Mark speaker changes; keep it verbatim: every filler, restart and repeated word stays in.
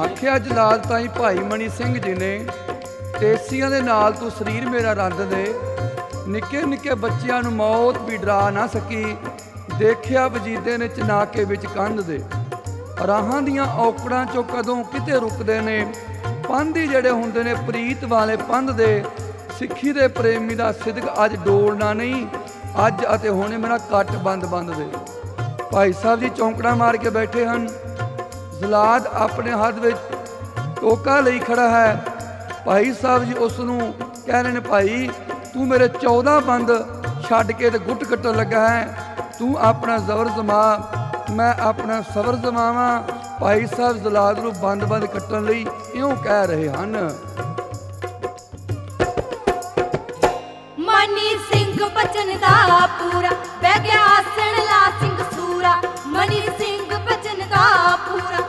Speaker 1: आख्या जलाल ताई भाई मनी सिंह जी ने, टेसियां दे नाल तू शरीर मेरा रंध दे। निक्के निक्के बच्चियां नूं मौत भी डरा ना सकी। देखिया वजीदे ने चनाके विच कंध दे। राहां दियां औकड़ां चों कदों किते रुकदे ने। पंध ही जड़े हुंदे ने प्रीत वाले पंध दे। सिੱਖੀ ਦੇ ਪ੍ਰੇਮੀ ਦਾ ਸਿਦਕ ਅੱਜ ਡੋਲਣਾ ਨਹੀਂ, ਅੱਜ ਅਤੇ ਹੁਣੇ ਮੇਰਾ ਕੱਟ ਬੰਦ ਬੰਦ ਦੇ। ਭਾਈ ਸਾਹਿਬ ਜੀ ਚੌਂਕੜਾ ਮਾਰ ਕੇ ਬੈਠੇ ਹਨ। ਜ਼ਲਾਦ ਆਪਣੇ ਹੱਥ ਵਿੱਚ ਟੋਕਾ ਲਈ ਖੜਾ ਹੈ। ਭਾਈ ਸਾਹਿਬ ਜੀ ਉਸ ਨੂੰ ਕਹਿ ਰਹੇ ਨੇ, ਭਾਈ ਤੂੰ ਮੇਰੇ ਚੌਦਾਂ ਬੰਦ ਛੱਡ ਕੇ ਤੇ ਗੁੱਟ ਕੱਟਣ ਲੱਗਾ ਹੈ। ਤੂੰ ਆਪਣਾ ਜ਼ਬਰ ਜਮਾ, ਮੈਂ ਆਪਣਾ ਸਬਰ ਜਮਾਵਾਂ। ਭਾਈ ਸਾਹਿਬ ਜ਼ਲਾਦ ਨੂੰ ਬੰਦ ਬੰਦ ਕੱਟਣ ਲਈ ਇਉਂ ਕਹਿ ਰਹੇ ਹਨ।
Speaker 2: मनी सिंह बचन दा पूरा बह गया आसन ला सिंह सूरा। मनी सिंह बचन दा पूरा